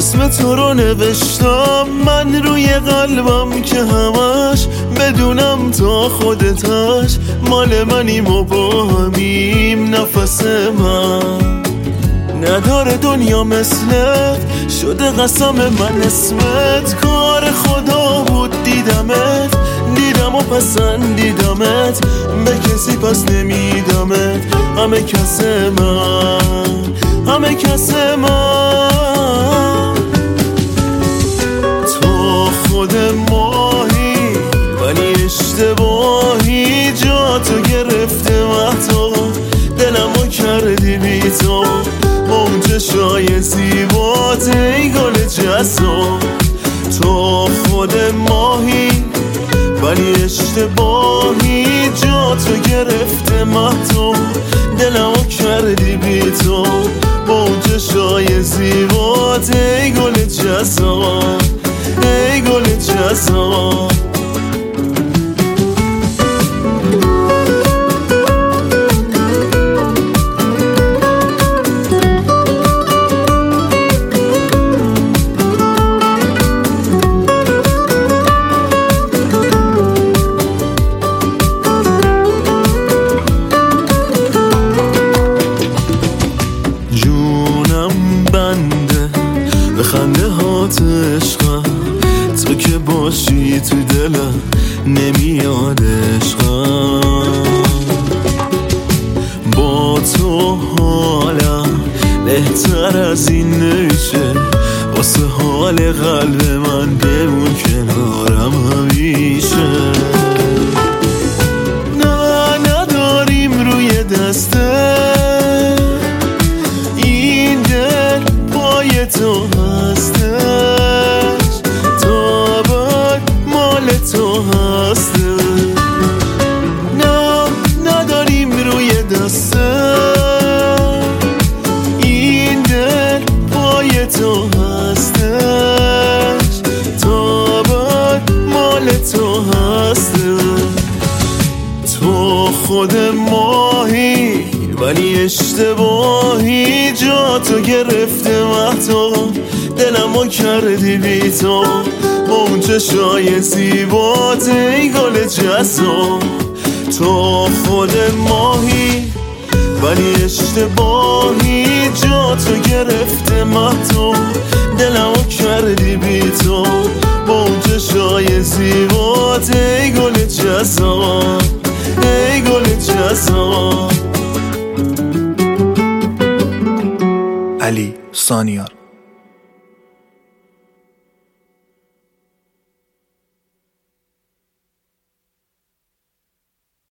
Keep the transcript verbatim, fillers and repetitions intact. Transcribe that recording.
اسم تو رو نوشتم من روی قلبم که همش بدونم تا خودتش مال منیم و با همیم نفس من. نداره دنیا مثلت، شده قسم من اسمت. کار خدا بود دیدمت، دیدم و پسندیدمت، به کسی پس نمیدمت. همه کس من، همه کس من. تو خود ماهی ولی اشتباهی، جا تو گرفته محتاب دلمو کردی بی تو. موج شای زیبات ای گل جسام. تو خود ماهی ولی اشتباهی، جا تو گرفته محتاب دلمو کردی بی تو. موج شای زیبات ای گل جسام، ای گل جسام. خنده هات عشقم، تو که باشی تو دلم نمیاد عشقم. با تو حالم بهتر از این نمیشه، واسه حال قلب من بمون کنارم همیشه. نه نداریم روی دسته این دل پای تو هستش، تا بعد مال تو هستش. نه نداریم روی دسته این دل پای تو هستش، تا بعد مال تو هستش. تو خود ماهی ولی اشتباهی، جا تو گرفته محتاب دلمو کردی بی تو. موج شای زیبات ای گل جسام. تو خود ماهی ولی اشتباهی، جا تو گرفته محتاب دلمو کردی بی تو. موج شای زیبات ای گل جسام، ای گل جسام. علی سانیار.